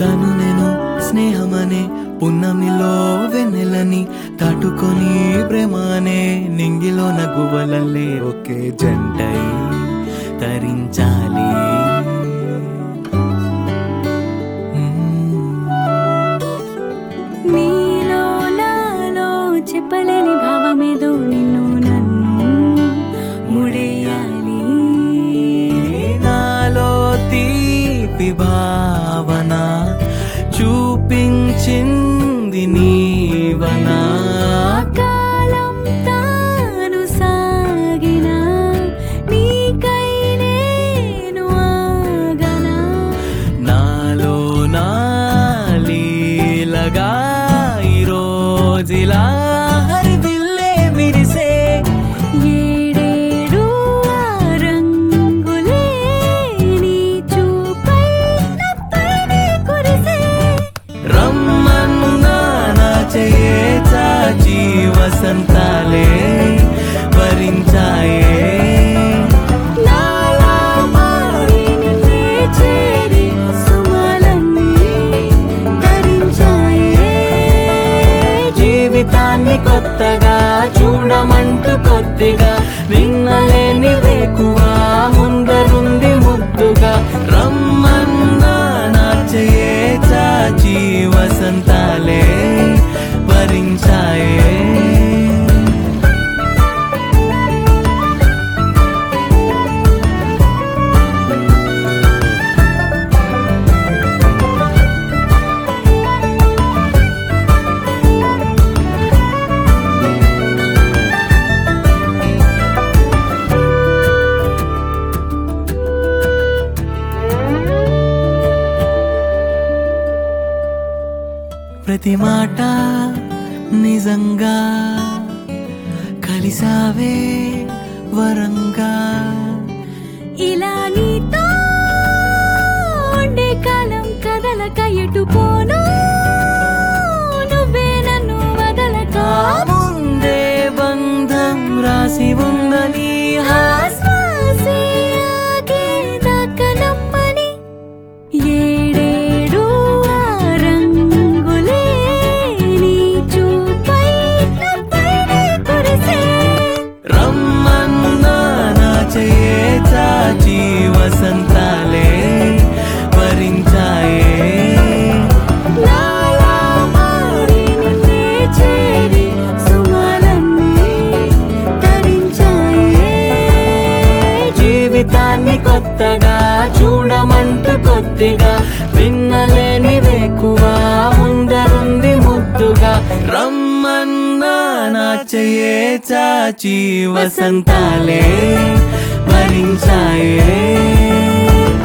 తను నేను స్నేహమనే పున్నమిలో వెన్నెలని దాటుకొని ప్రేమనే నింగిలో నగువలలే ఒకే జంటై తరించాలి. నీలో నాలో చెప్పలేని భావమేదో నిన్ను నన్ను ముడేయాలి. నాలో తీపి భావన చూపించింది నీవనా. కాలం తాను సాగిన నీకై నేను ఆగనా. నాలో నా లీలగా ఈరోజిలా హరివిల్లే విరిసే ఏడేడు ఆ రంగులే నీ చూపై నాపైనే కురిసే. రమ్మన్నా నా చెయ్యే చాచి వసంతాలే వరించాయే. నాలా మారి నిన్నే చేరి సుమలన్నీ ధరించాయే. జీవితాన్ని కొత్తగా చూడమంటూ కొద్దిగా విన్నలేని వేకువా ముందరుంది ముద్దుగా. రమ్మన్నా నా చెయ్యే చాచి వసంతాలే వరించాయే. ప్రతి మాట నిజంగా కలిసావే వరంగా. ఇలా నీతో ఉండే కాలం కదలక ఎటు పోను. నువ్వే నన్ను వదలక ముందే బంధం రాసి ఉందని ఆశ్వాసే ఆగేదాకా నమ్మని. ఏడేడు ఆ రంగులే నీ చూపై నాపైనే కురిసే. రమ్మన్నా నా చెయ్యే చాచి వసంతాలే వరించాయే. నాలా మారి నిన్నే చేరి సుమలన్నీ ధరించాయే. జీవితాన్ని కొత్తగా చూడమంటూ కొద్దిగా విన్నలేని వేకువా ముందరుంది ముద్దుగా. రమ్మన్నా నా చెయ్యే చాచి వసంతాలే వరించాయే.